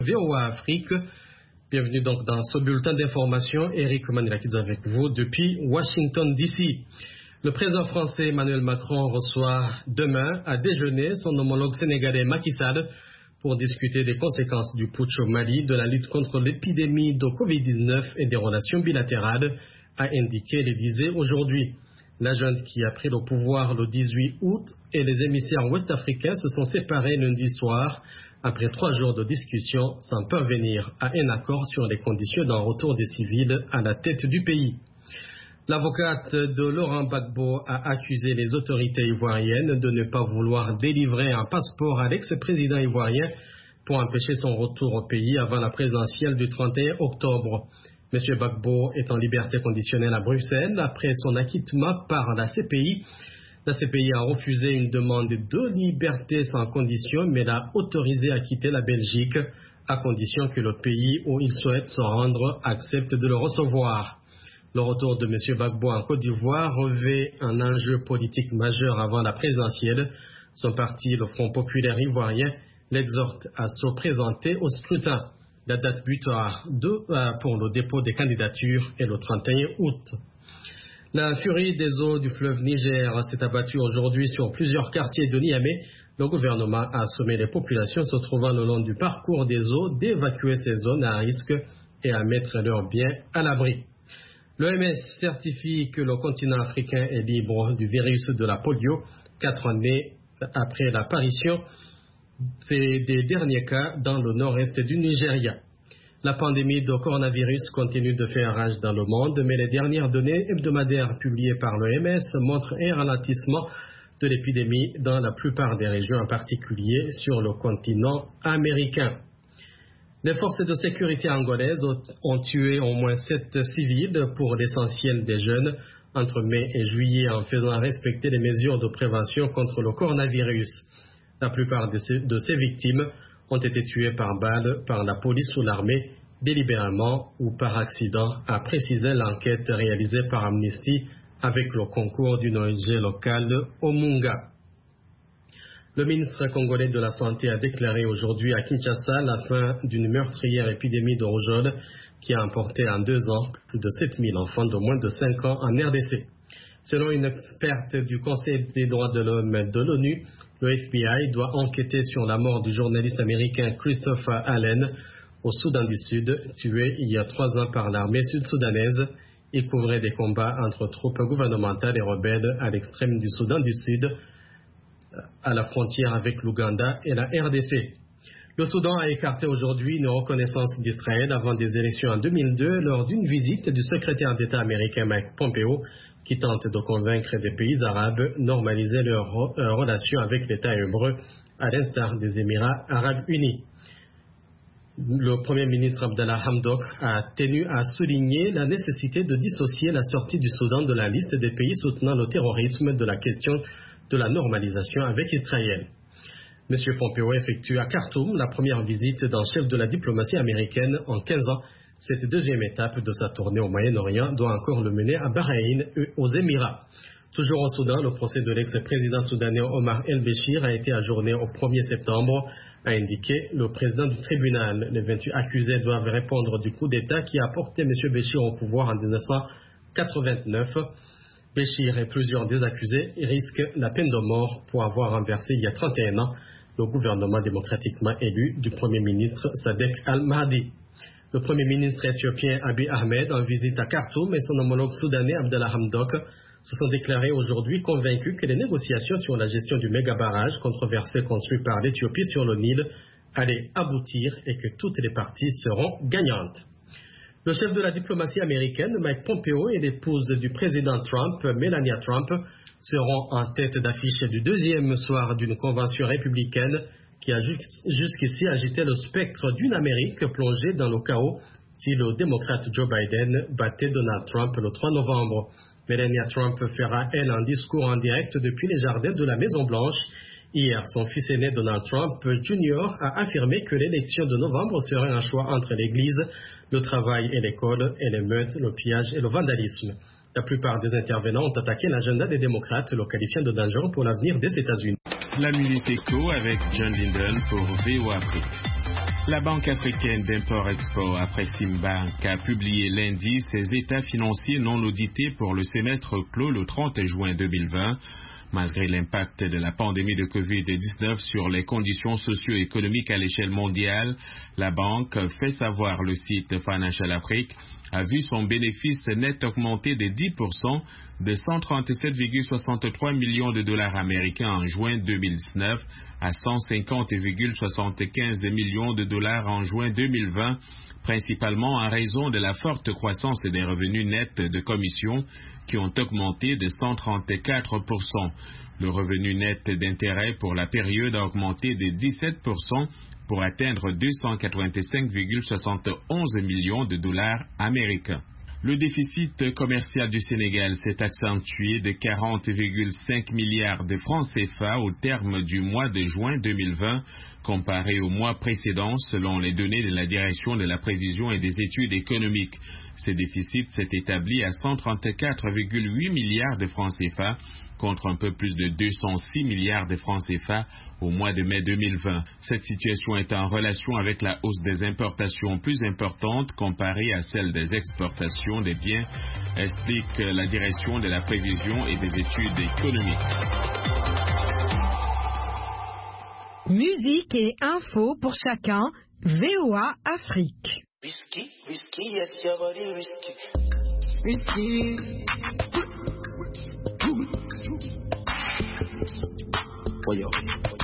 VOA Afrique. Bienvenue donc dans ce bulletin d'information. Eric Manilakidze avec vous depuis Washington DC. Le président français Emmanuel Macron reçoit demain à déjeuner son homologue sénégalais Macky Sall pour discuter des conséquences du putsch au Mali, de la lutte contre l'épidémie de Covid-19 et des relations bilatérales, a indiqué l'Élysée aujourd'hui. La junte qui a pris le pouvoir le 18 août et les émissaires ouest-africains se sont séparés lundi soir après 3 jours de discussion sans parvenir à un accord sur les conditions d'un retour des civils à la tête du pays. L'avocate de Laurent Gbagbo a accusé les autorités ivoiriennes de ne pas vouloir délivrer un passeport à l'ex-président ivoirien pour empêcher son retour au pays avant la présidentielle du 31 octobre. M. Gbagbo est en liberté conditionnelle à Bruxelles après son acquittement par la CPI. La CPI a refusé une demande de liberté sans condition, mais l'a autorisé à quitter la Belgique à condition que le pays où il souhaite se rendre accepte de le recevoir. Le retour de M. Gbagbo en Côte d'Ivoire revêt un enjeu politique majeur avant la présidentielle. Son parti, le Front populaire ivoirien, l'exhorte à se présenter au scrutin. La date butoir pour le dépôt des candidatures est le 31 août. La furie des eaux du fleuve Niger s'est abattue aujourd'hui sur plusieurs quartiers de Niamey. Le gouvernement a sommé les populations se trouvant le long du parcours des eaux d'évacuer ces zones à risque et à mettre leurs biens à l'abri. L'OMS certifie que le continent africain est libre du virus de la polio 4 années après l'apparition des derniers cas dans le nord-est du Nigeria. La pandémie de coronavirus continue de faire rage dans le monde, mais les dernières données hebdomadaires publiées par l'OMS montrent un ralentissement de l'épidémie dans la plupart des régions, en particulier sur le continent américain. Les forces de sécurité angolaises ont tué au moins 7 civils, pour l'essentiel des jeunes, entre mai et juillet, en faisant respecter les mesures de prévention contre le coronavirus. La plupart de ces victimes ont été tuées par balle par la police ou l'armée, délibérément ou par accident, a précisé l'enquête réalisée par Amnesty avec le concours d'une ONG locale, Omunga. Le ministre congolais de la Santé a déclaré aujourd'hui à Kinshasa la fin d'une meurtrière épidémie de rougeole qui a emporté en 2 ans plus de 7000 enfants de moins de 5 ans en RDC. Selon une experte du Conseil des droits de l'homme de l'ONU, le FBI doit enquêter sur la mort du journaliste américain Christopher Allen au Soudan du Sud, tué il y a 3 ans par l'armée sud-soudanaise. Il couvrait des combats entre troupes gouvernementales et rebelles à l'extrême du Soudan du Sud, à la frontière avec l'Ouganda et la RDC. Le Soudan a écarté aujourd'hui une reconnaissance d'Israël avant des élections en 2002 lors d'une visite du secrétaire d'État américain Mike Pompeo, qui tente de convaincre des pays arabes de normaliser leurs relations avec l'État hébreu, à l'instar des Émirats arabes unis. Le Premier ministre Abdallah Hamdok a tenu à souligner la nécessité de dissocier la sortie du Soudan de la liste des pays soutenant le terrorisme de la question de la normalisation avec Israël. M. Pompeo effectue à Khartoum la première visite d'un chef de la diplomatie américaine en 15 ans. Cette deuxième étape de sa tournée au Moyen-Orient doit encore le mener à Bahreïn et aux Émirats. Toujours au Soudan, le procès de l'ex-président soudanais Omar El-Béchir a été ajourné au 1er septembre, a indiqué le président du tribunal. Les 28 accusés doivent répondre du coup d'État qui a porté M. Béchir au pouvoir en 1989. Béchir et plusieurs des accusés risquent la peine de mort pour avoir renversé il y a 31 ans le gouvernement démocratiquement élu du Premier ministre Sadek Al-Mahdi. Le Premier ministre éthiopien Abiy Ahmed, en visite à Khartoum, et son homologue soudanais Abdallah Hamdok se sont déclarés aujourd'hui convaincus que les négociations sur la gestion du méga-barrage controversé construit par l'Éthiopie sur le Nil allaient aboutir et que toutes les parties seront gagnantes. Le chef de la diplomatie américaine, Mike Pompeo, et l'épouse du président Trump, Melania Trump, seront en tête d'affiche du 2e soir d'une convention républicaine qui a jusqu'ici agité le spectre d'une Amérique plongée dans le chaos si le démocrate Joe Biden battait Donald Trump le 3 novembre. Melania Trump fera, elle, un discours en direct depuis les jardins de la Maison-Blanche. Hier, son fils aîné Donald Trump Jr. a affirmé que l'élection de novembre serait un choix entre l'Église, le travail et l'école, et les meutes, le pillage et le vandalisme. La plupart des intervenants ont attaqué l'agenda des démocrates, le qualifiant de dangereux pour l'avenir des États-Unis. La Minute Éco avec John Linden pour VOA Afrique. La Banque africaine d'import-export, Afreximbank, a publié lundi ses états financiers non audités pour le semestre clos le 30 juin 2020. Malgré l'impact de la pandémie de Covid-19 sur les conditions socio-économiques à l'échelle mondiale, la banque fait savoir le site Financial Afrique a vu son bénéfice net augmenter de 10% de 137,63 millions de dollars américains en juin 2019 à 150,75 millions de dollars en juin 2020, principalement en raison de la forte croissance des revenus nets de commission qui ont augmenté de 134%. Le revenu net d'intérêt pour la période a augmenté de 17% pour atteindre 285,71 millions de dollars américains. Le déficit commercial du Sénégal s'est accentué de 40,5 milliards de francs CFA au terme du mois de juin 2020, comparé au mois précédent selon les données de la Direction de la prévision et des études économiques. Ce déficit s'est établi à 134,8 milliards de francs CFA, contre un peu plus de 206 milliards de francs CFA au mois de mai 2020. Cette situation est en relation avec la hausse des importations plus importante comparée à celle des exportations des biens, explique la Direction de la prévision et des études économiques. Musique et info pour chacun, VOA Afrique. Whiskey, whiskey, yes, your body whiskey. Whiskey. For you.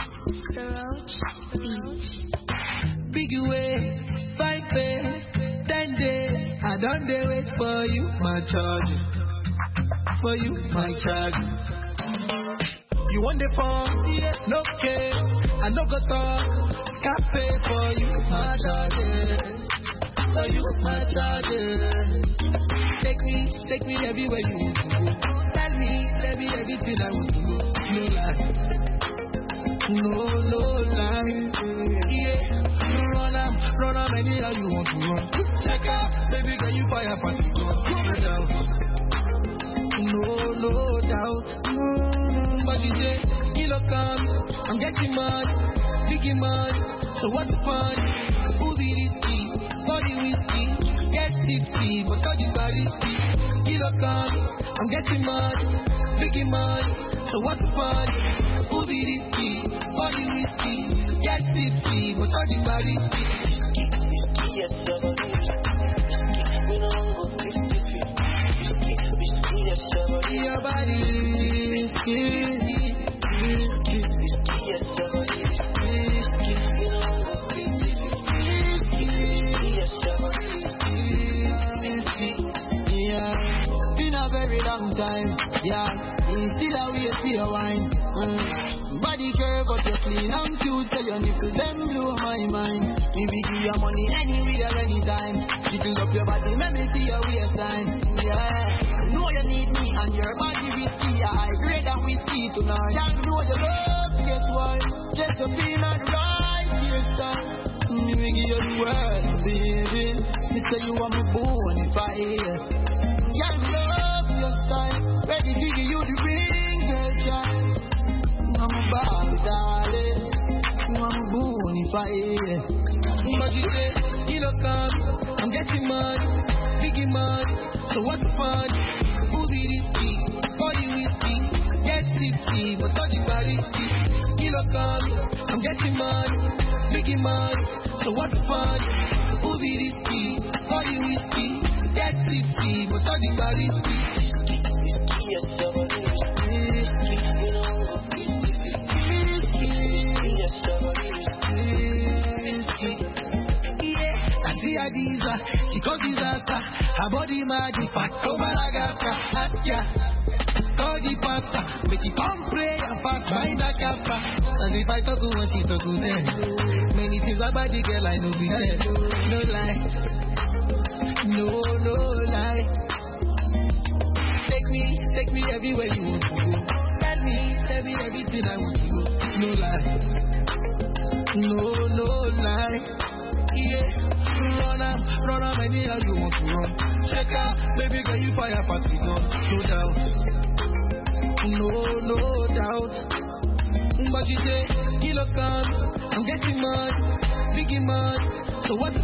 Big ways, 5 days, 10 days. I don't dare wait for you, my charge. For you, my charge. You want the phone? Yeah, no case. I no go talk. Cafe for you, my charge. For you, my charge. Take me everywhere you want to go. Tell me everything I want to go. No lie. No lie, yeah. Run am anyhow you want to run. Check out, baby girl, you fire for the gun. No doubt. But you say, kilo come, I'm getting mad, biggie mad. So what's the fun? Who be this key? Body whiskey, get 60, but all the body kilo come, I'm getting mad, biggie mad. So what's the fun? Who be this key? Body whiskey, get 60, but all the body Whiskey, yes, your body whiskey. We don't go 50-50. Whiskey, yes, your body. Your body whiskey, yes, your body whiskey. We don't go 50-50. Yes, your body whiskey. Yeah, been a very long time. Yeah, still a way for your wine. Body curve but you're clean and cute, so your nipples them blow my mind. Maybe give your money anywhere, anytime. Little up your body, let me see your waistline. Yeah, know you need me and your body risky. I grade and whiskey tonight. Can't know your love, guess why? Just to feel and right hairstyle. Me give you the world, baby. Me say you want me born if I hear. Can't love your style. Ready to give you the ring, girl, child. I'm a bad darling. I'm a bonfire. But you say, kilo come, I'm getting mad, biggie mad. So what's the fun? Who be this key? Body whiskey, get 60, but all the body kilo come, I'm getting mad, biggie mad. So what's the fun? Who be this key? Body whiskey, get 60, but all the body Whiskey, yes, your body whiskey. We don't go 50-50. Yes, your body whiskey. Yeah, I see Adiza, she got disaster. Her body magic, fat over Agata. Yeah, call the pastor, make it come pray and fast find a kappa. And if I talk to her, she talk to them. Many things about the girl I know be there. No lie, no lie. Take me everywhere you want to go. Tell me everything I want to go. No lie, no lie. Yeah, run am anyhow you want to run. Check out, baby girl, you fire past the gun. No doubt. But you say, kilo come, I'm getting mad, biggie man. So what's